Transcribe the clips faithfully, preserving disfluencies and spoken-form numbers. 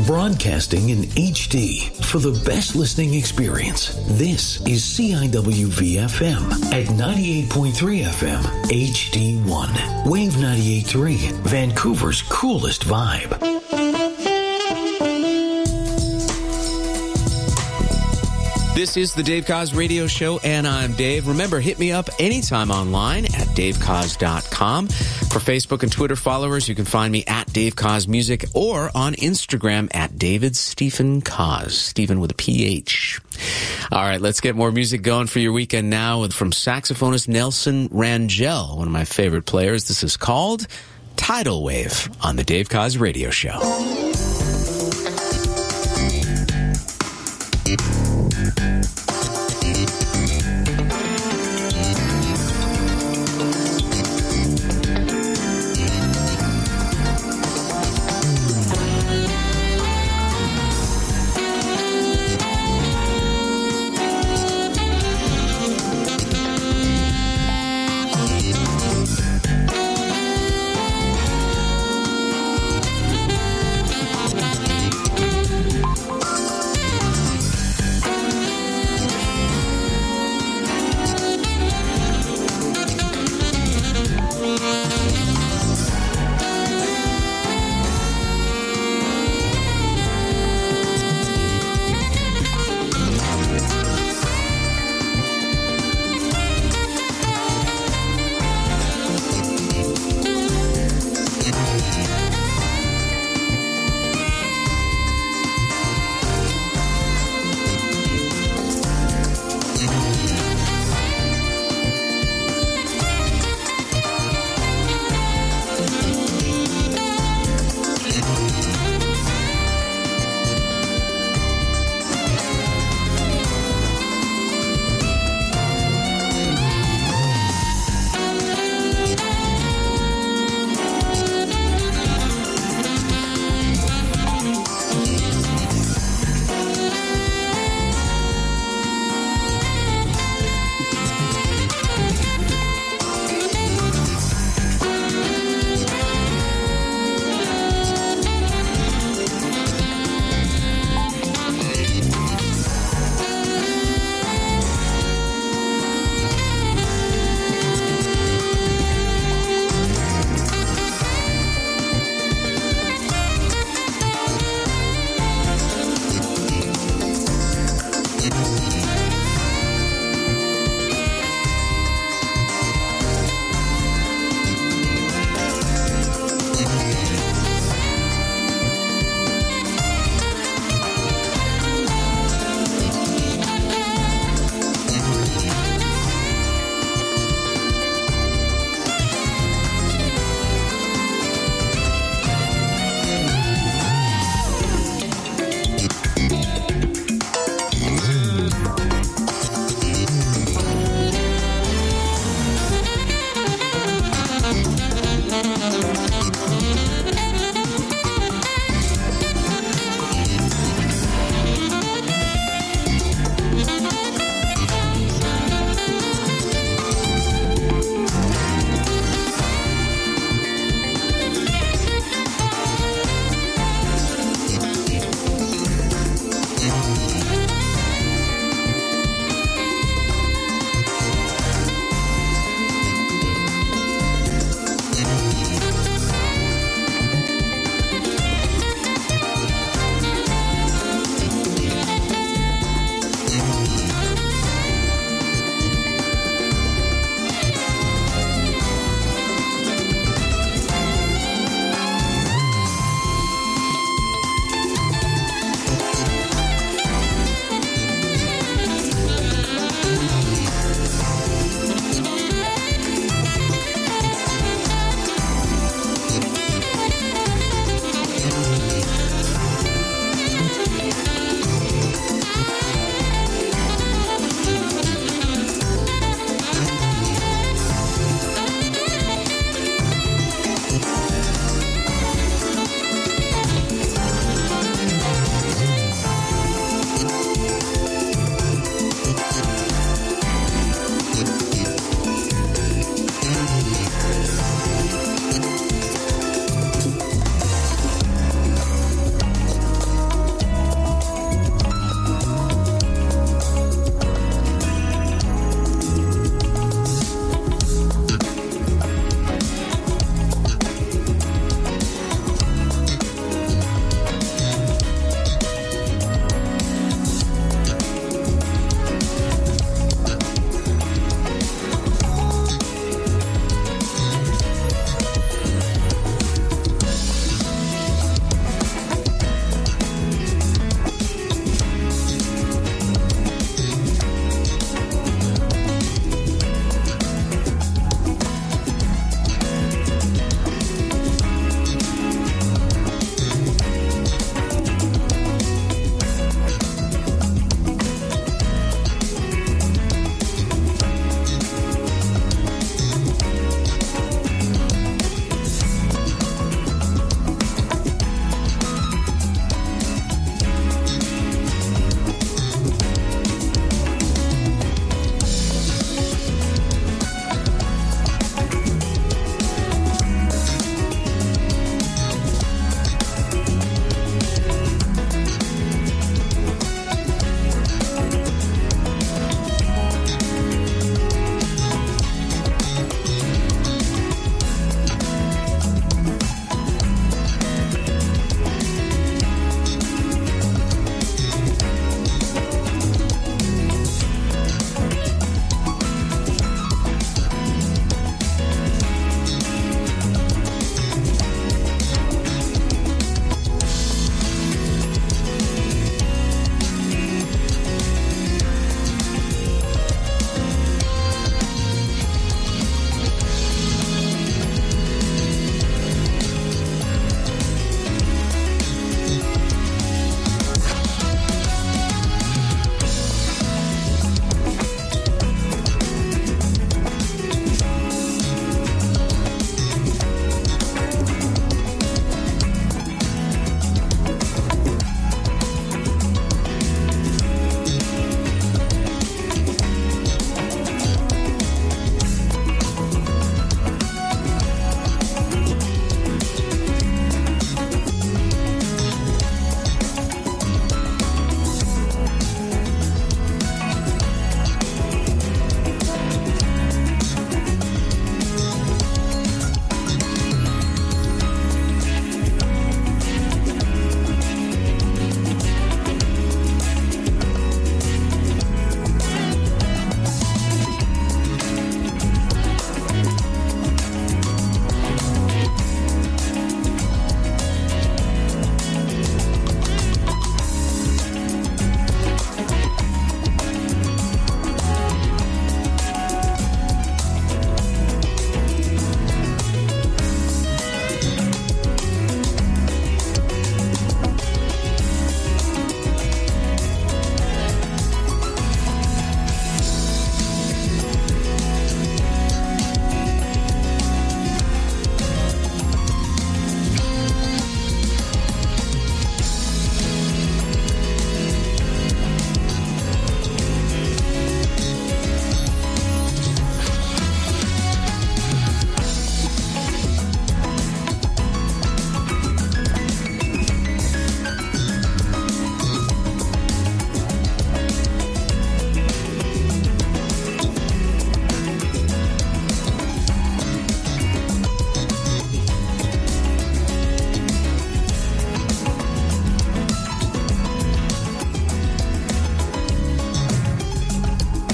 broadcasting in H D for the best listening experience. This is C I W V F M at ninety-eight point three F M, H D one. Wave ninety-eight point three, Vancouver's coolest vibe. This is the Dave Koz Radio Show, and I'm Dave. Remember, hit me up anytime online at dave koz dot com. For Facebook and Twitter followers, you can find me at Dave Koz Music or on Instagram at David Stephen Koz, Stephen with a P H. All right, let's get more music going for your weekend now from saxophonist Nelson Rangel, one of my favorite players. This is called Tidal Wave on the Dave Koz Radio Show.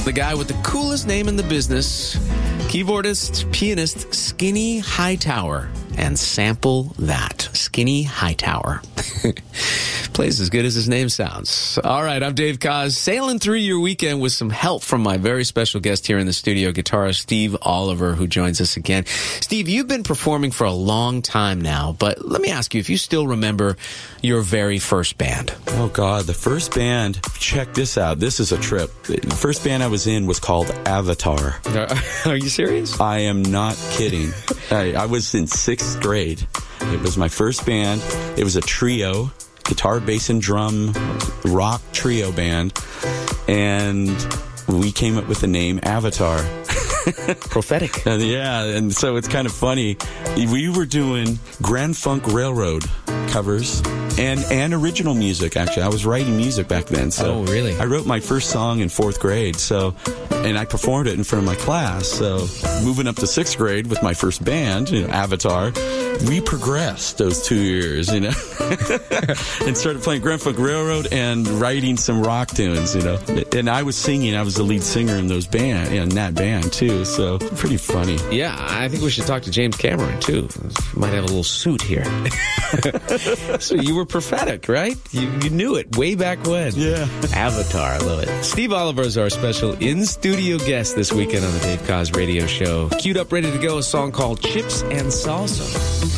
the guy with the coolest name in the business, keyboardist, pianist Skinny Hightower. And sample that. Skinny Hightower. Plays as good as his name sounds. All right, I'm Dave Koz, sailing through your weekend with some help from my very special guest here in the studio, guitarist Steve Oliver, who joins us again. Steve, you've been performing for a long time now, but let me ask you if you still remember your very first band. Oh, God, the first band, check this out. This is a trip. The first band I was in was called Avatar. Are you serious? I am not kidding. I, I was in sixth grade. It was my first band. It was a trio, guitar, bass, and drum rock trio band. And we came up with the name Avatar. Prophetic. Uh, yeah, and so it's kind of funny. We were doing Grand Funk Railroad covers and, and original music, actually. I was writing music back then. So oh, really? I wrote my first song in fourth grade, so, and I performed it in front of my class. So moving up to sixth grade with my first band, you know, Avatar, we progressed those two years, you know, and started playing Grand Funk Railroad and writing some rock tunes, you know. And I was singing. I was the lead singer in those band, in that band, too. So pretty funny. Yeah, I think we should talk to James Cameron, too. Might have a little suit here. So you were prophetic, right? You, you knew it way back when. Yeah. Avatar, I love it. Steve Oliver is our special in-studio guest this weekend on the Dave Koz Radio Show. Queued up, ready to go, a song called Chips and Salsa.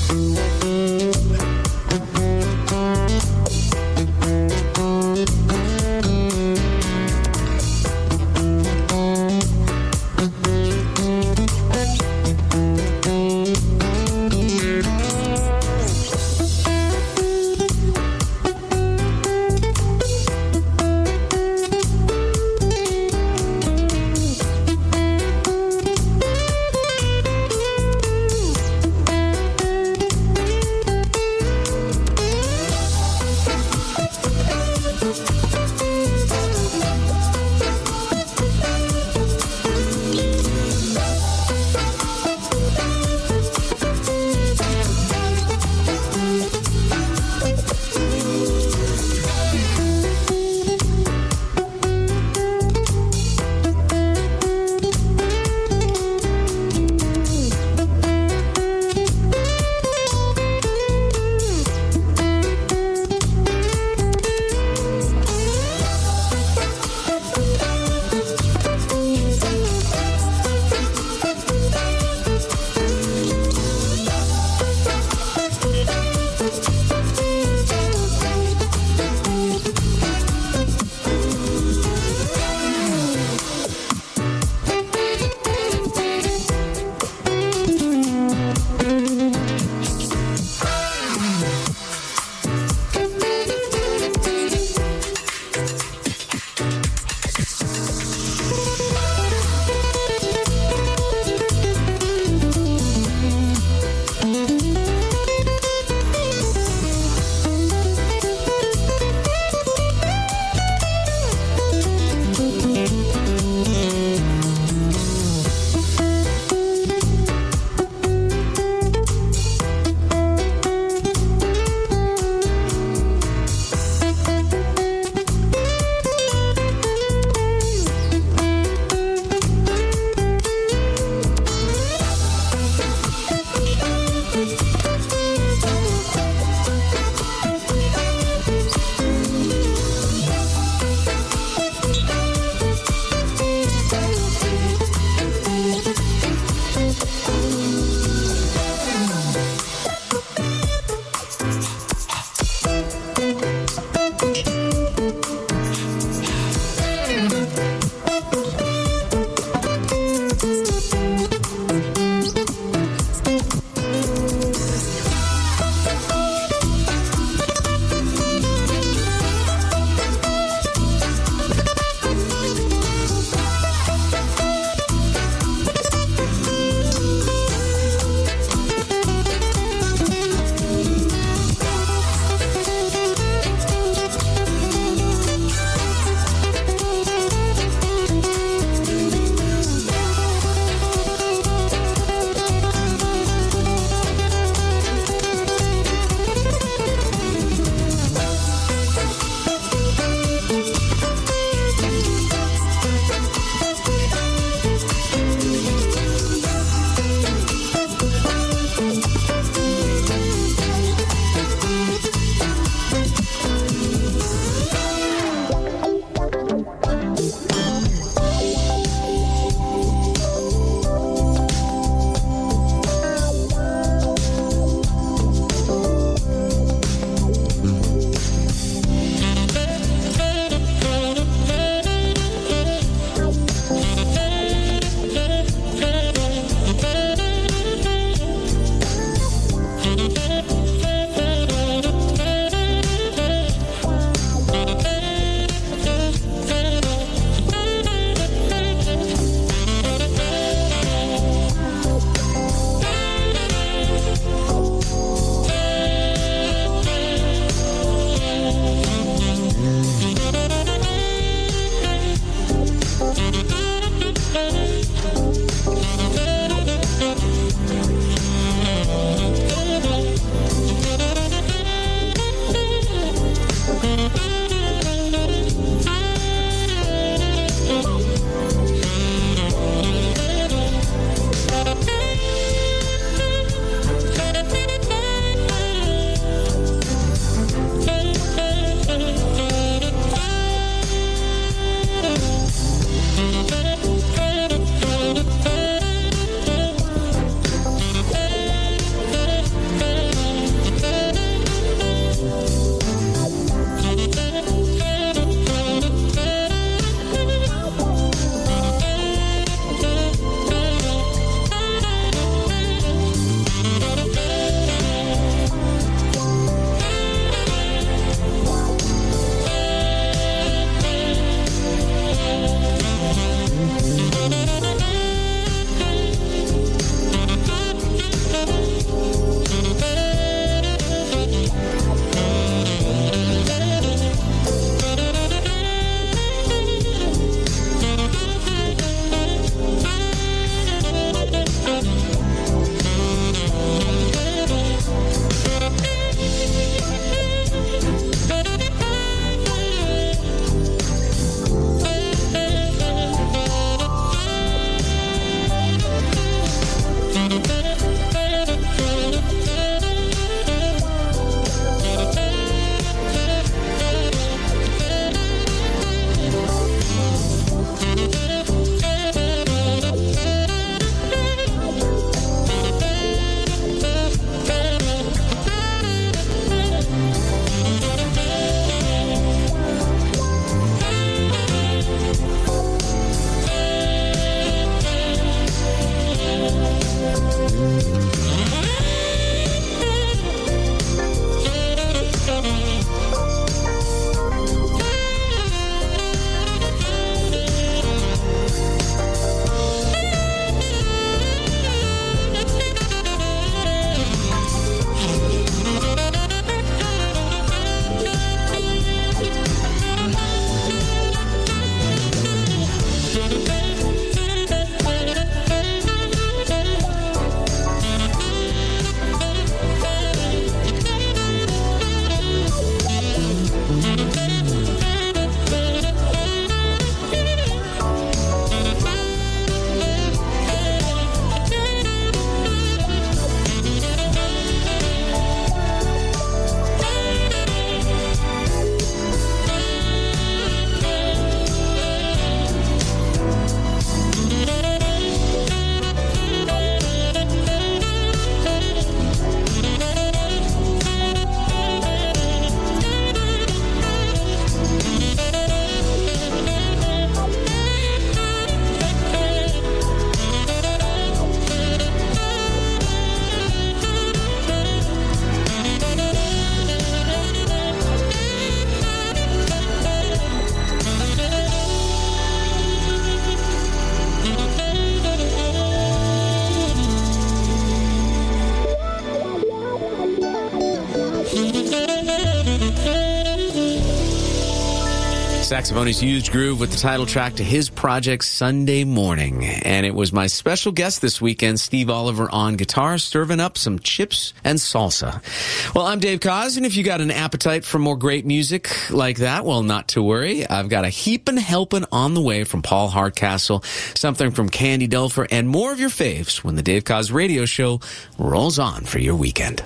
Saxophonist Huge Groove with the title track to his project Sunday Morning. And it was my special guest this weekend, Steve Oliver, on guitar, serving up some chips and salsa. Well, I'm Dave Koz, and if you got an appetite for more great music like that, well, not to worry. I've got a heapin' helpin' on the way from Paul Hardcastle, something from Candy Dulfer, and more of your faves when the Dave Koz Radio Show rolls on for your weekend.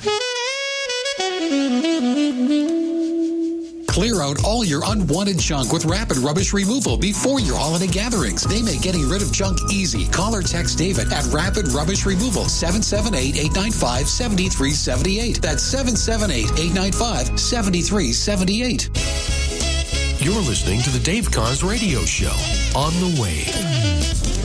Clear out all your unwanted junk with Rapid Rubbish Removal before your holiday gatherings. They make getting rid of junk easy. Call or text David at Rapid Rubbish Removal, seven seven eight, eight nine five, seven three seven eight. That's seven seven eight, eight nine five, seven three seven eight. You're listening to the Dave Koz Radio Show on the Wave.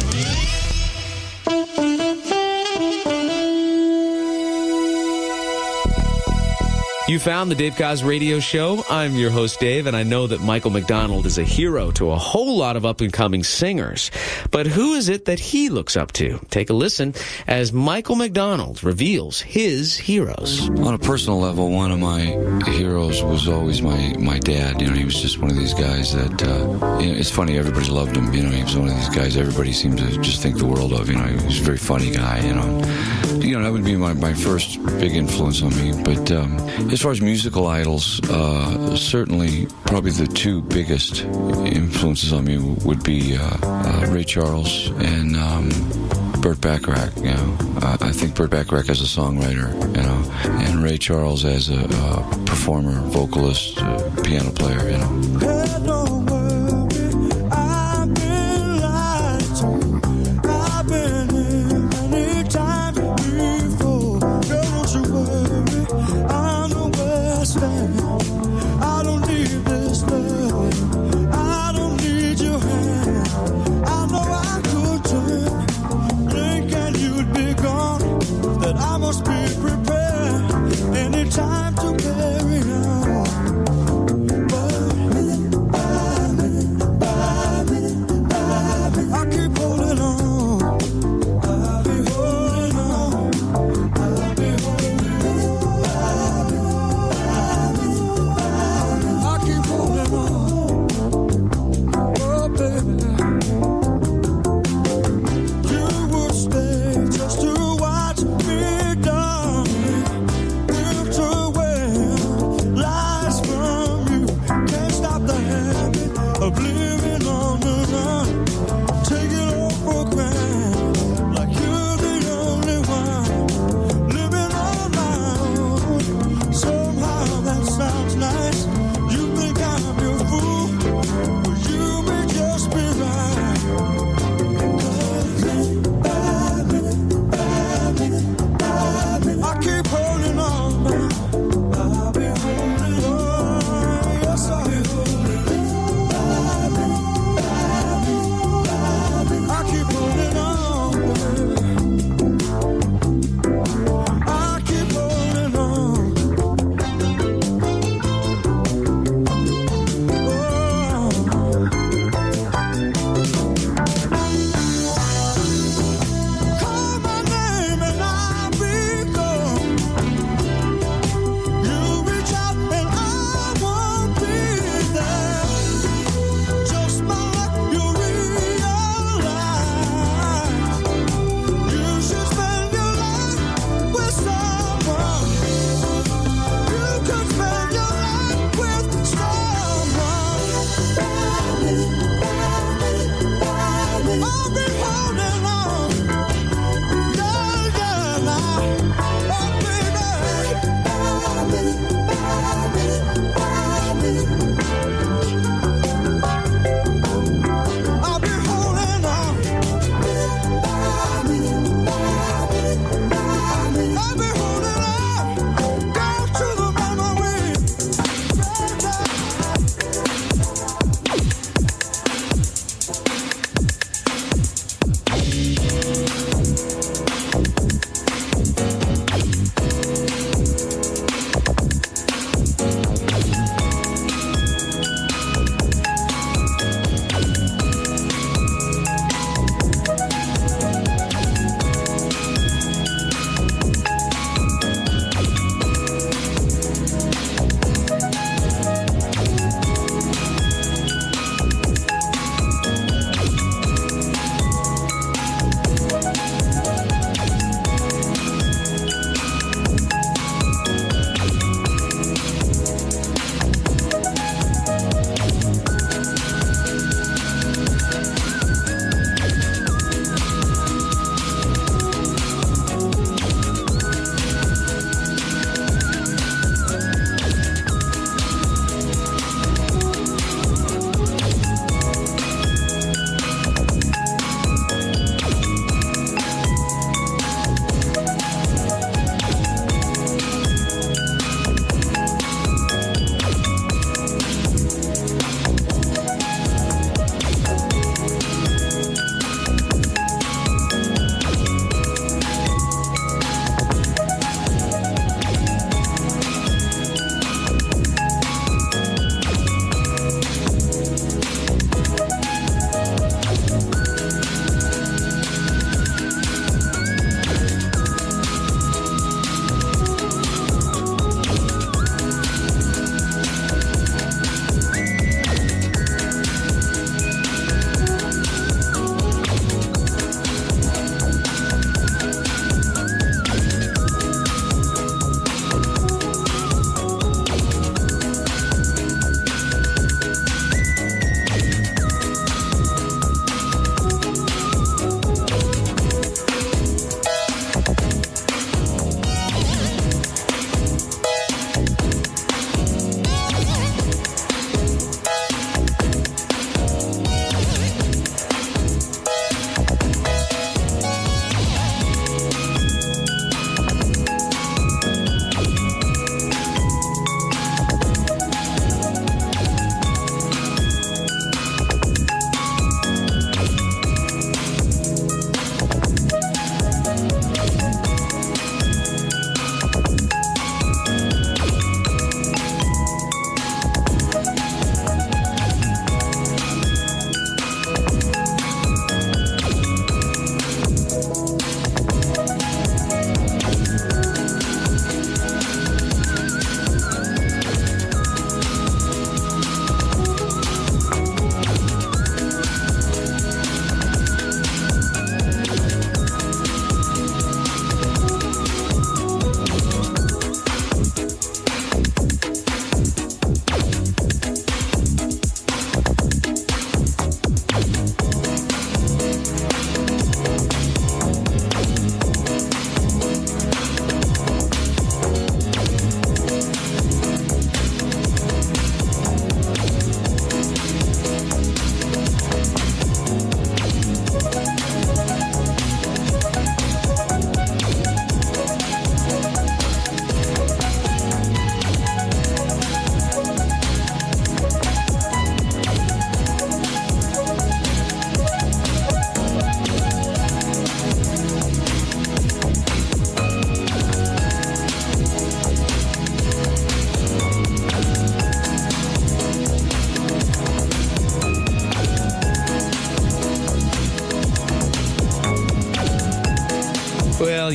You found the Dave Koz Radio Show. I'm your host, Dave, and I know that Michael McDonald is a hero to a whole lot of up-and-coming singers. But who is it that he looks up to? Take a listen as Michael McDonald reveals his heroes. On a personal level, one of my heroes was always my, my dad. You know, he was just one of these guys that, uh, you know, it's funny, everybody loved him. You know, he was one of these guys everybody seemed to just think the world of. You know, he was a very funny guy, you know. You know, that would be my, my first big influence on me. But um, as far as musical idols, uh, certainly probably the two biggest influences on me would be uh, uh, Ray Charles and um, Burt Bacharach. You know, uh, I think Burt Bacharach as a songwriter, you know, and Ray Charles as a, a performer, vocalist, uh, piano player. You know. Hey, don't worry, I've been lied to. I've been in many times before. Don't you worry, I know where I stand. I don't need this love. I don't need your hand. I know I could turn, blink and you'd be gone. That I must be prepared anytime to carry on. But I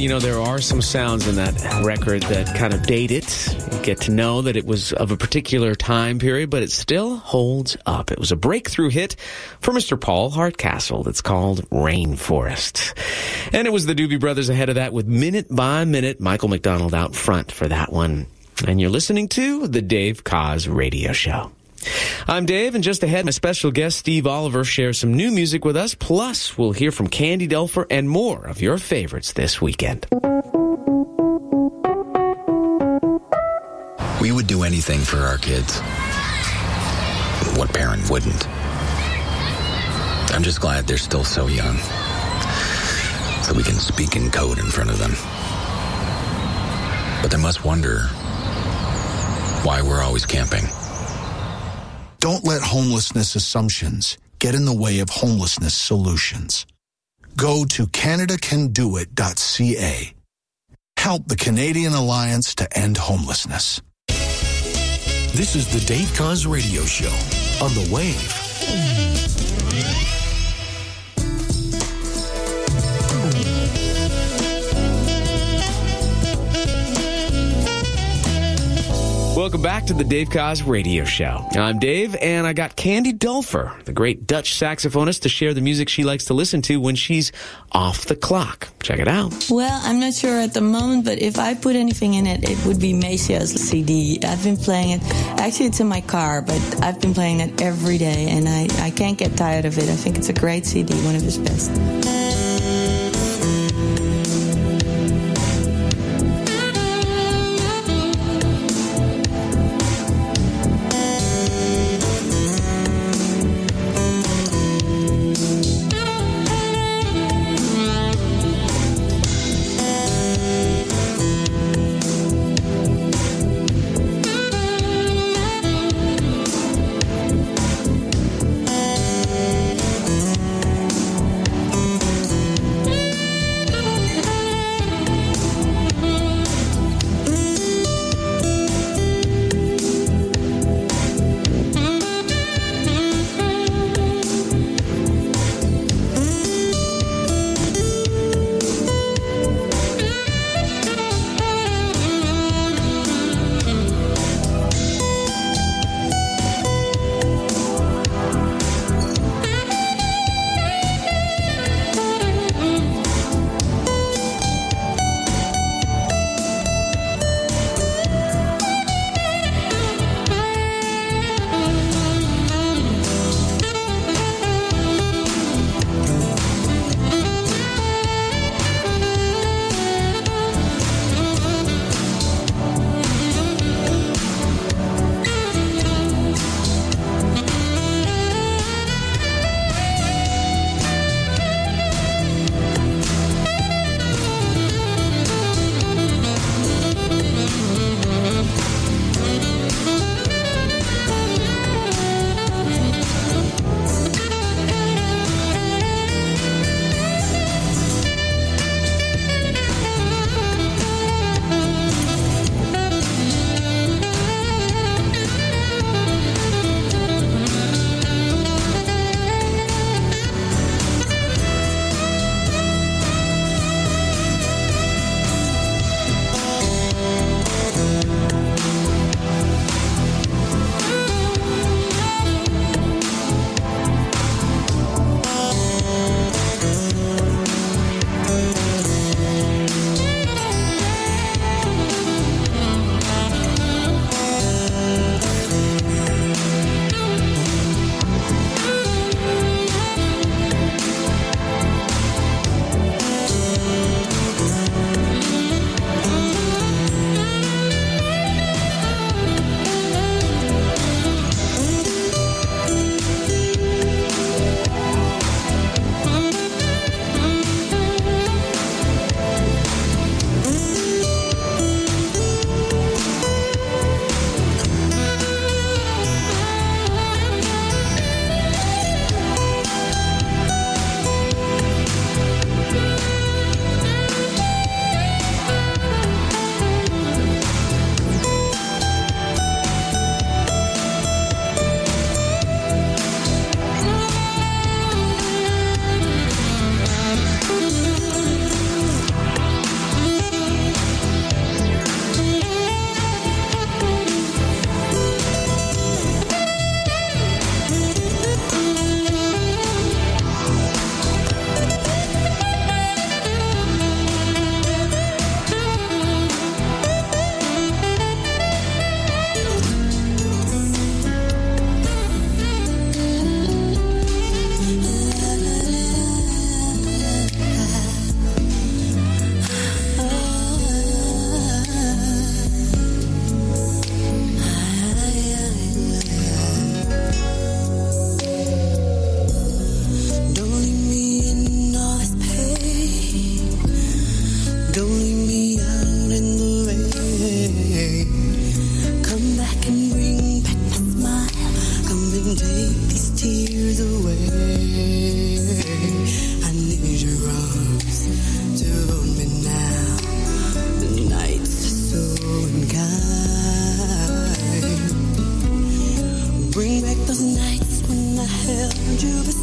you know, there are some sounds in that record that kind of date it. You get to know that it was of a particular time period, but it still holds up. It was a breakthrough hit for Mister Paul Hardcastle that's called Rainforest. And it was the Doobie Brothers ahead of that with Minute by Minute, Michael McDonald out front for that one. And you're listening to The Dave Koz Radio Show. I'm Dave, and just ahead, my special guest, Steve Oliver, shares some new music with us. Plus, we'll hear from Candy Dulfer and more of your favorites this weekend. We would do anything for our kids. What parent wouldn't? I'm just glad they're still so young, so we can speak in code in front of them. But they must wonder why we're always camping. Don't let homelessness assumptions get in the way of homelessness solutions. Go to Canada Can Do It dot C A. Help the Canadian Alliance to End Homelessness. This is the Dave Koz Radio Show on the Wave. Welcome back to the Dave Koz Radio Show. I'm Dave, and I got Candy Dulfer, the great Dutch saxophonist, to share the music she likes to listen to when she's off the clock. Check it out. Well, I'm not sure at the moment, but if I put anything in it, it would be Mesia's C D. I've been playing it. Actually, it's in my car, but I've been playing it every day, and I, I can't get tired of it. I think it's a great C D, one of his best.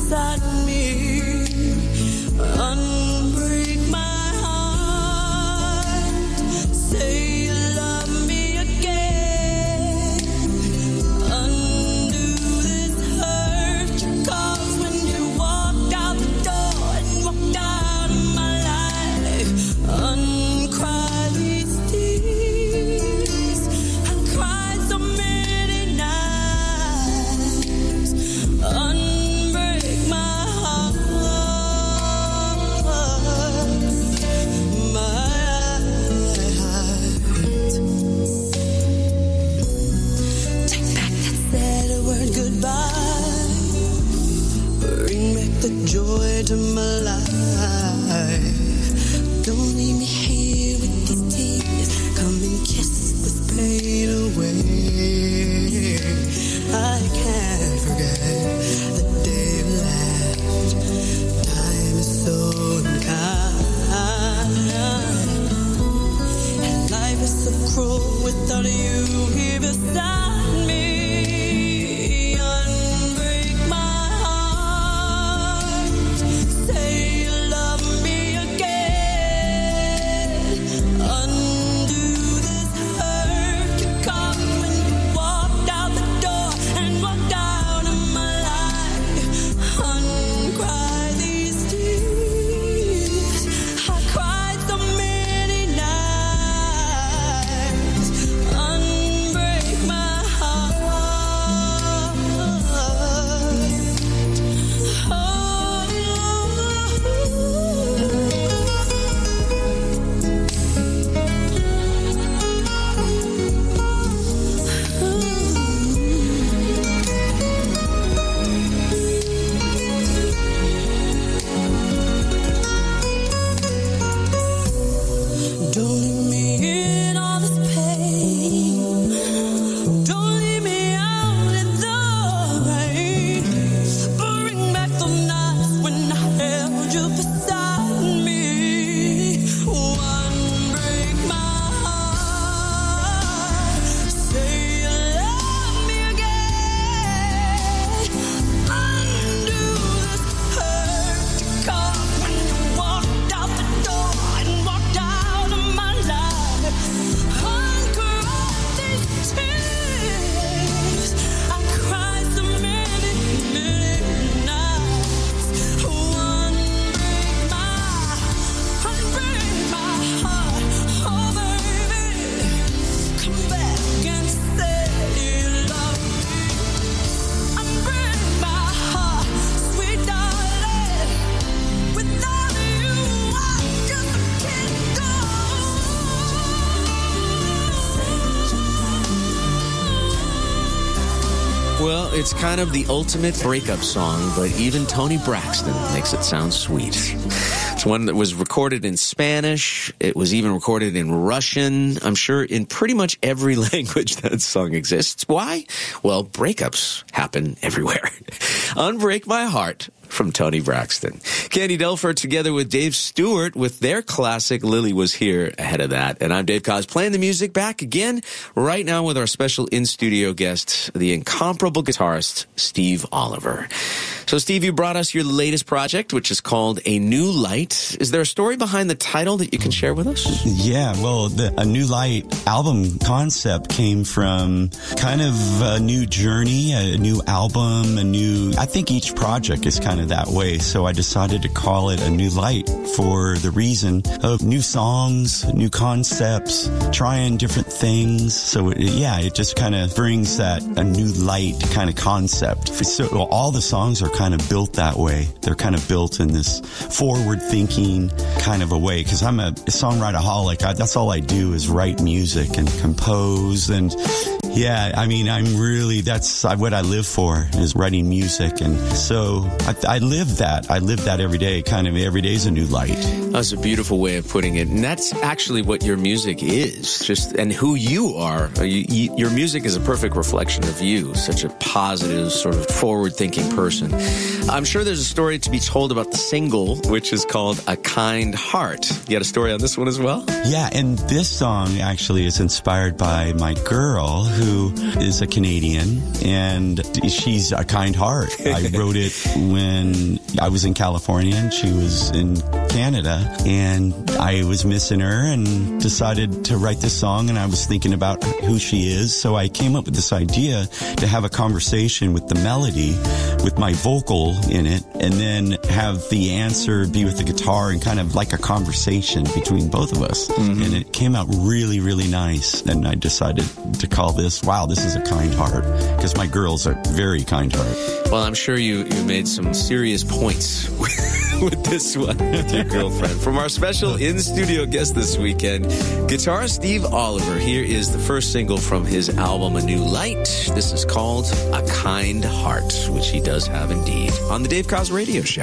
beside me. Unbreak my heart. Say you love me again. Undo this hurt you caused when you walked out the door and walked out of my life. Uncry these tears. I cried so many nights. Unbreak my heart. The joy to my life. Don't leave me here with these tears. Come and kiss this pain away. I can't forget the day you left. Time is so unkind, and life is so cruel without you here beside me. Well, it's kind of the ultimate breakup song, but even Toni Braxton makes it sound sweet. It's one that was recorded in Spanish. It was even recorded in Russian. I'm sure in pretty much every language that song exists. Why? Well, breakups happen everywhere. Unbreak My Heart from Toni Braxton. Candy Delfer together with Dave Stewart with their classic Lily Was Here ahead of that. And I'm Dave Koz playing the music back again right now with our special in-studio guest, the incomparable guitarist, Steve Oliver. So, Steve, you brought us your latest project, which is called A New Light. Is there a story behind the title that you can share with us? Yeah, well, the A New Light album concept came from kind of a new journey, a new album, a new... I think each project is kind of that way, so I decided to call it A New Light for the reason of new songs, new concepts, trying different things. So, it, yeah, it just kind of brings that a new light kind of concept. So well, all the songs are kind of built that way. They're kind of built in this forward-thinking kind of a way, because I'm a songwriter-holic. I, that's all I do is write music and compose, and yeah, I mean, I'm really, that's what I live for, is writing music. And so I, I live that. I live that every day. Kind of every day is a new light. That's a beautiful way of putting it. And that's actually what your music is, just, and who you are. You, you, your music is a perfect reflection of you, such a positive, sort of forward-thinking person. I'm sure there's a story to be told about the single, which is called A Kind Heart. You got a story on this one as well? Yeah, and this song actually is inspired by my girl, who is a Canadian, and she's a kind heart. I wrote it when I was in California and she was in Canada, and I was missing her and decided to write this song, and I was thinking about who she is, so I came up with this idea to have a conversation with the melody, with my vocal in it, and then have the answer be with the guitar and kind of like a conversation between both of us. Mm-hmm. And it came out really, really nice, and I decided to call this, wow, this is a kind heart, because my girl's a very kind heart. Well, I'm sure you, you made some serious points with this one with your girlfriend. From our special in-studio guest this weekend, guitarist Steve Oliver. Here is the first single from his album, A New Light. This is called A Kind Heart, which he does have indeed, on the Dave Koz Radio Show.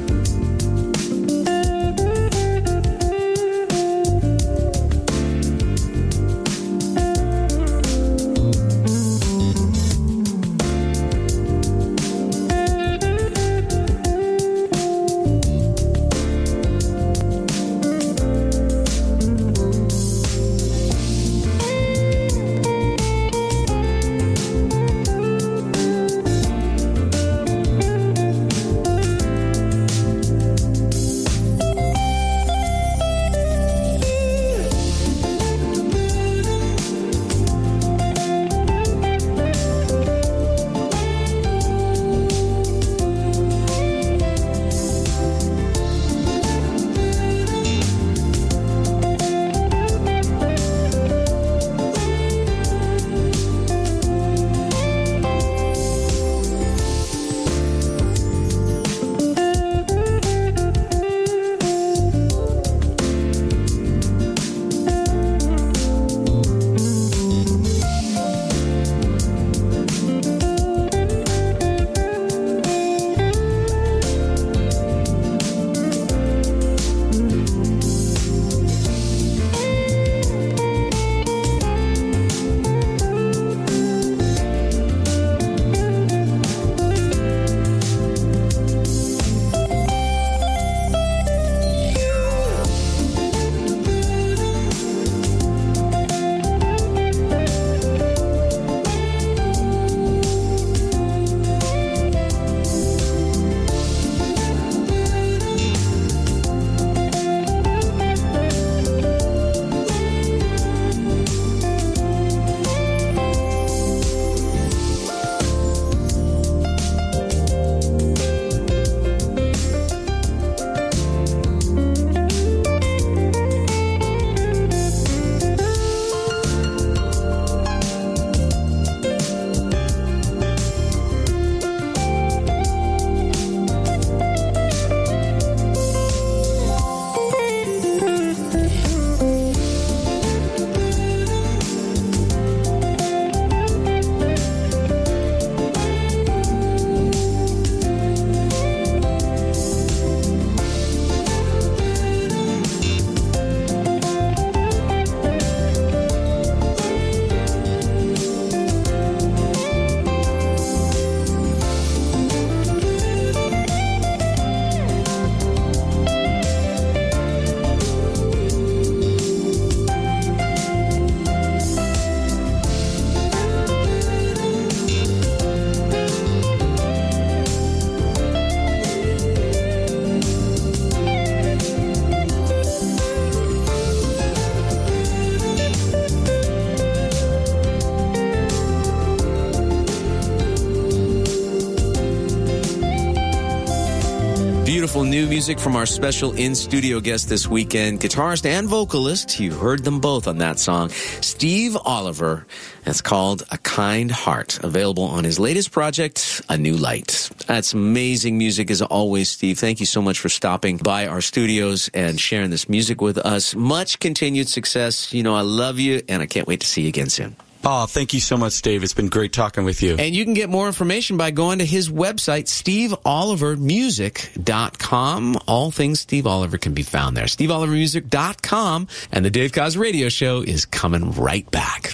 Beautiful new music from our special in-studio guest this weekend, guitarist and vocalist. You heard them both on that song, Steve Oliver. It's called A Kind Heart, available on his latest project, A New Light. That's amazing music as always, Steve. Thank you so much for stopping by our studios and sharing this music with us. Much continued success. You know, I love you, and I can't wait to see you again soon. Oh, thank you so much, Dave. It's been great talking with you. And you can get more information by going to his website, steve oliver music dot com. All things Steve Oliver can be found there. steve oliver music dot com. And the Dave Koz Radio Show is coming right back.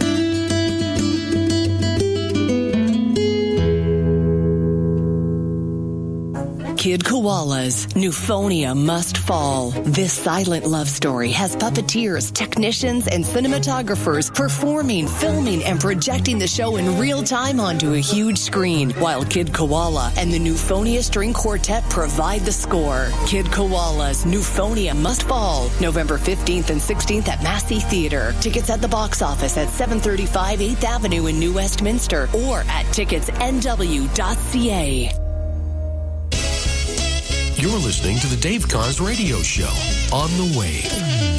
Kid Koala's Euphonia Must Fall. This silent love story has puppeteers, technicians, and cinematographers performing, filming, and projecting the show in real time onto a huge screen, while Kid Koala and the Euphonia String Quartet provide the score. Kid Koala's Euphonia Must Fall, November fifteenth and sixteenth at Massey Theater. Tickets at the box office at seven thirty-five eighth Avenue in New Westminster or at tickets n w dot c a. You're listening to the Dave Koz Radio Show on the Wave.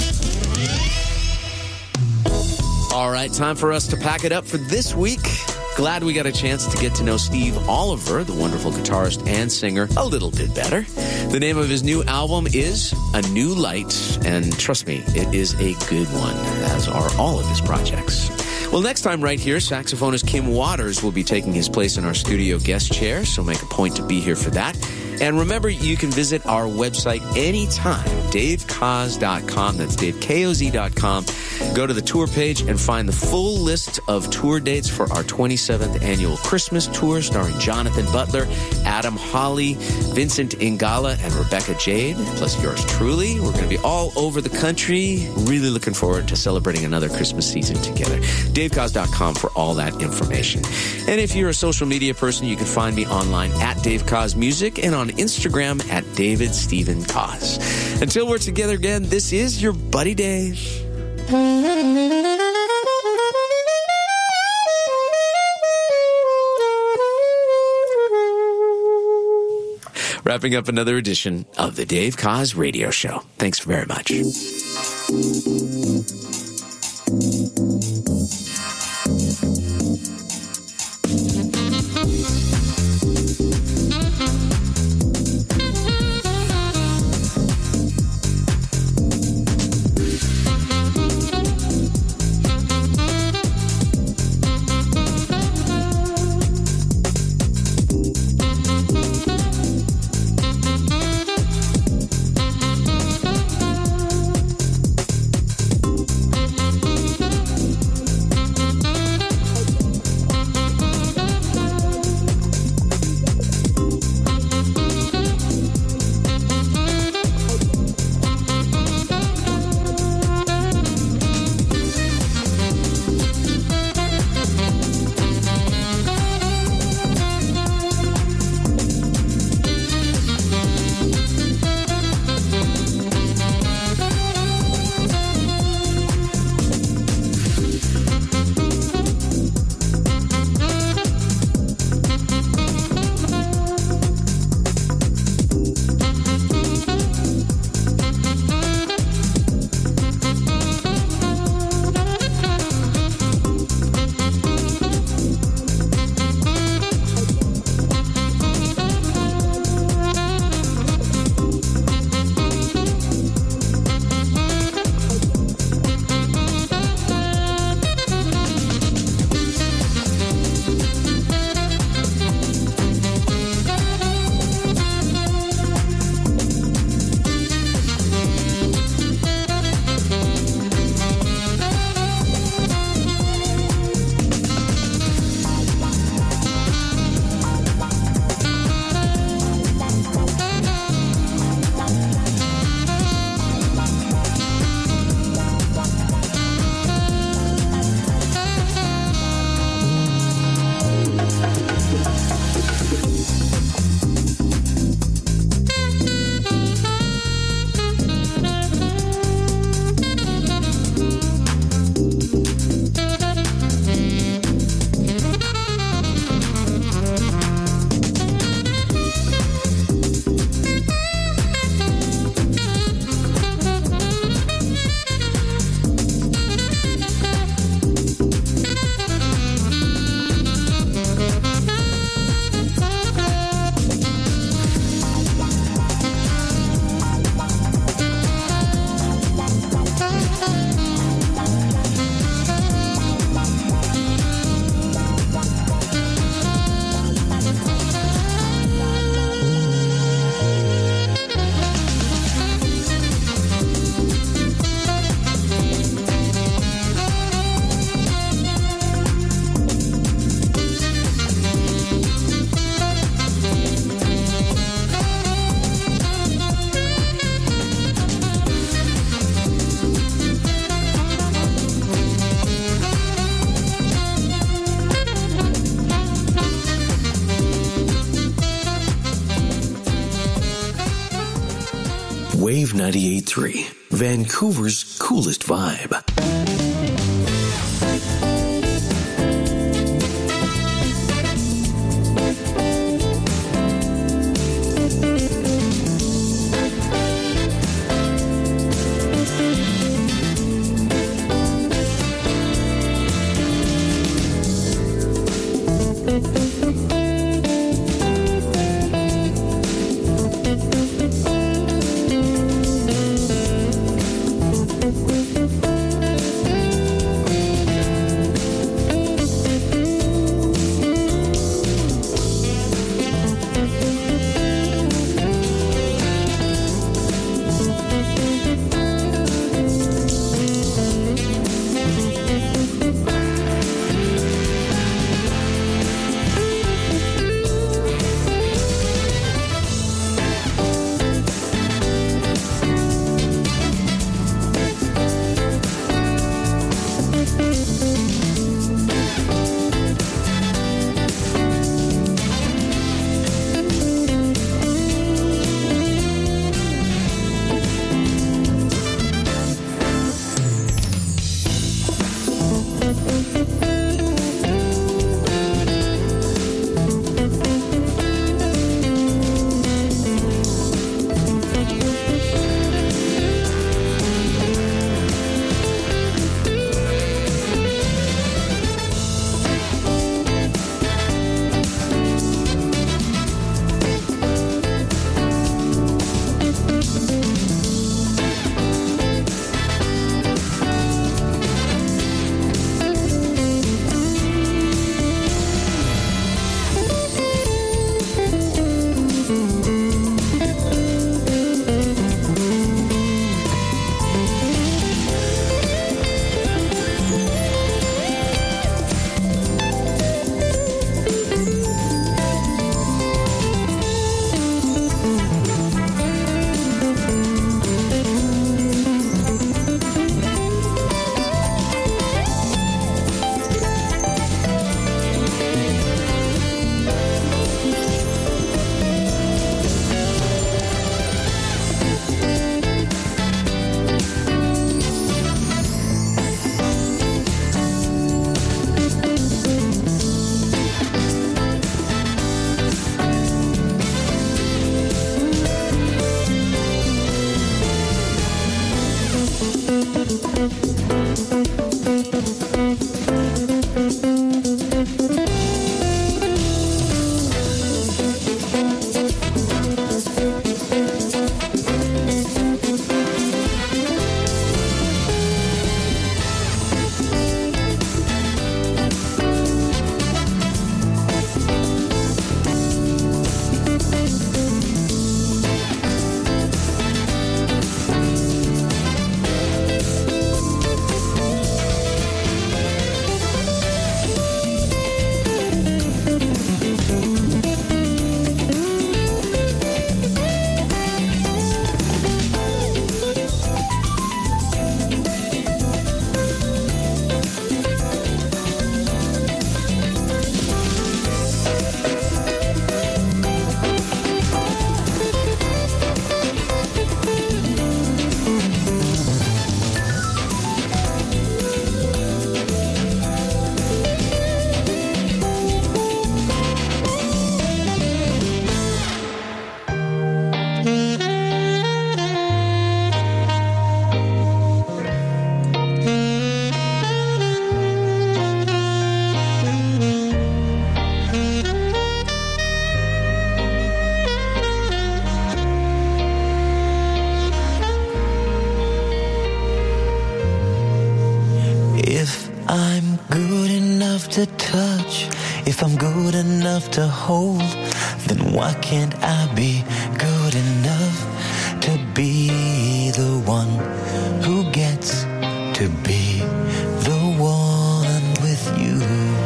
All right, time for us to pack it up for this week. Glad we got a chance to get to know Steve Oliver, the wonderful guitarist and singer, a little bit better. The name of his new album is A New Light, and trust me, it is a good one, as are all of his projects. Well, next time right here, saxophonist Kim Waters will be taking his place in our studio guest chair, so make a point to be here for that. And remember, you can visit our website anytime, dave koz dot com. That's dave koz dot com. Go to the tour page and find the full list of tour dates for our twenty-seventh annual Christmas tour starring Jonathan Butler, Adam Hawley, Vincent Ingala, and Rebecca Jade, plus yours truly. We're going to be all over the country. Really looking forward to celebrating another Christmas season together. dave koz dot com for all that information. And if you're a social media person, you can find me online at Dave Koz Music and on Instagram at David Stephen Koz. Until we're together again, this is your buddy Dave. Wrapping up another edition of the Dave Koz Radio Show. Thanks very much. Wave ninety-eight point three, Vancouver's coolest vibe. to touch, if I'm good enough to hold, then why can't I be good enough to be the one who gets to be the one with you?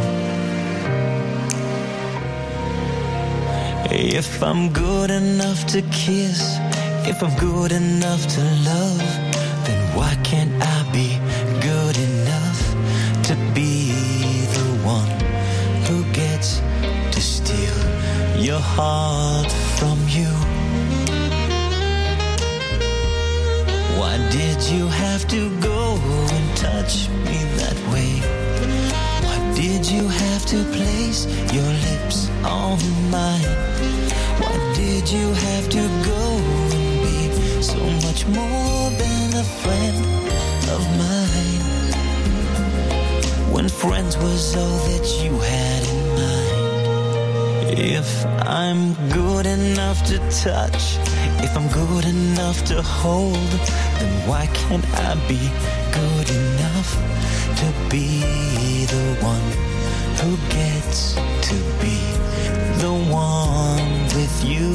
If I'm good enough to kiss, if I'm good enough to love, then why can't I be good enough to be the one who gets to steal your heart from you? did you have to go and touch me that way? Why did you have to place your lips on mine? Why did you have to go and be so much more than a friend of mine? When friends was all that you had in mind. If I'm good enough to touch, if I'm good enough to hold, then why can't I be good enough to be the one who gets to be the one with you?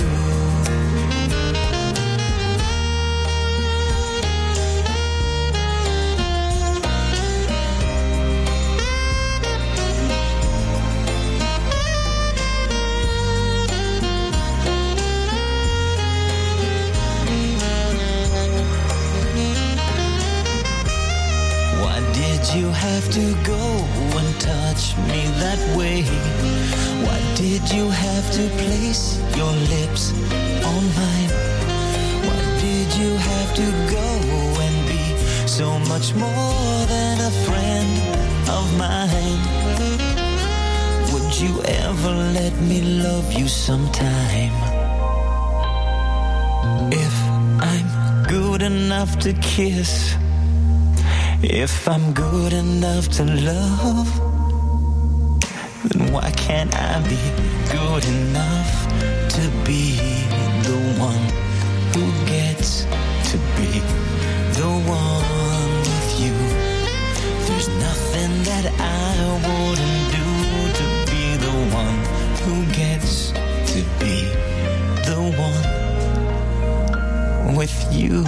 You have to go and touch me that way? Why did you have to place your lips on mine? Why did you have to go and be so much more than a friend of mine? Would you ever let me love you sometime? If I'm good enough to kiss, if I'm good enough to love, then why can't I be good enough to be the one who gets to be the one with you? There's nothing that I wouldn't do to be the one who gets to be the one with you.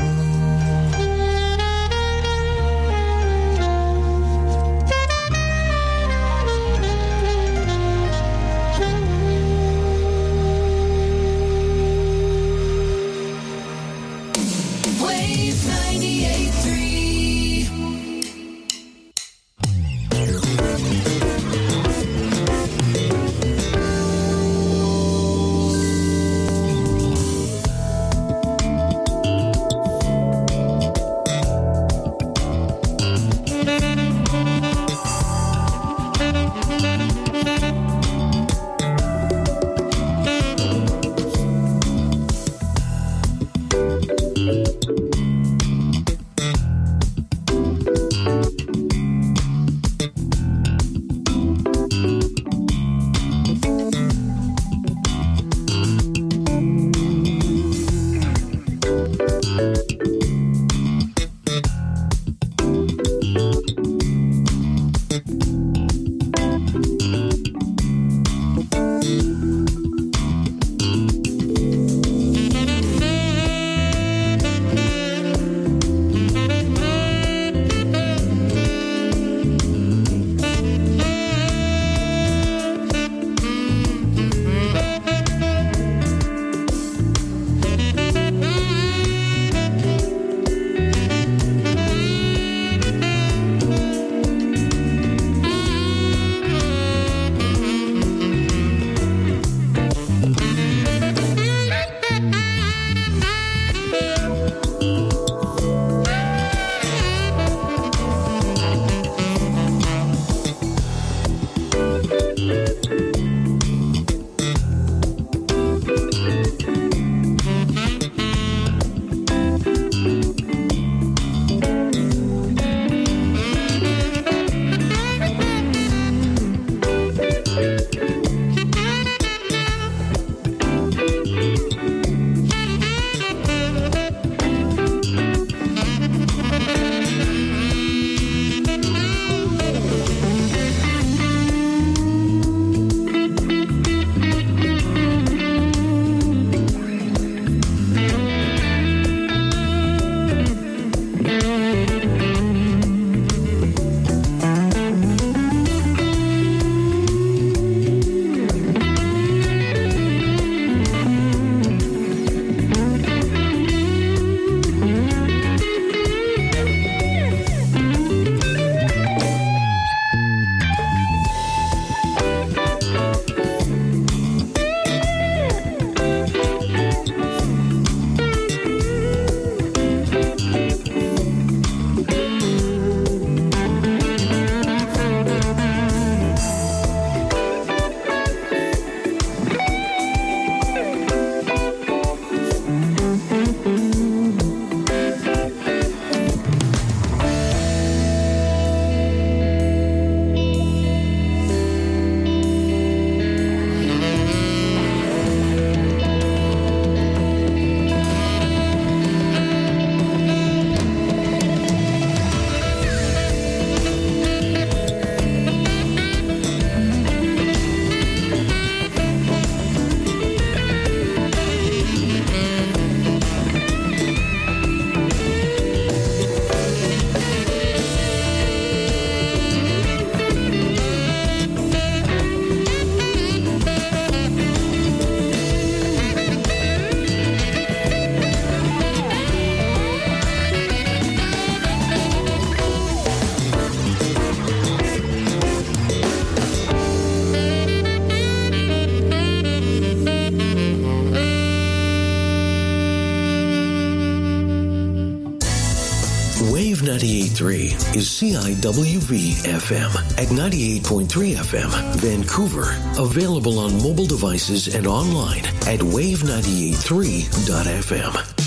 three is C I W V F M at ninety-eight point three F M, Vancouver. Available on mobile devices and online at wave ninety-eight point three dot f m.